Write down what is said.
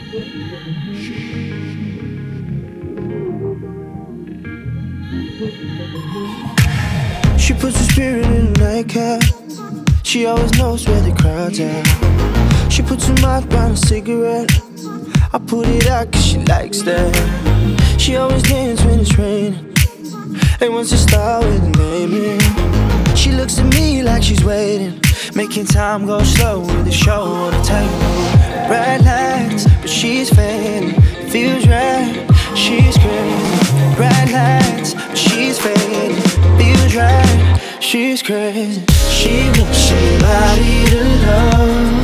She puts her spirit in a nightcap. She always knows where the crowd's at. She puts her mouth on a cigarette. I put it out cause she likes that. She always dances when it's raining and wants to start with a name in. She looks at me like she's waiting, making time go slow with the show on the table. Bright lights, but she's fading. Feels right, she's crazy. Bright lights, but she's fading. Feels right, she's crazy. She wants somebody to love.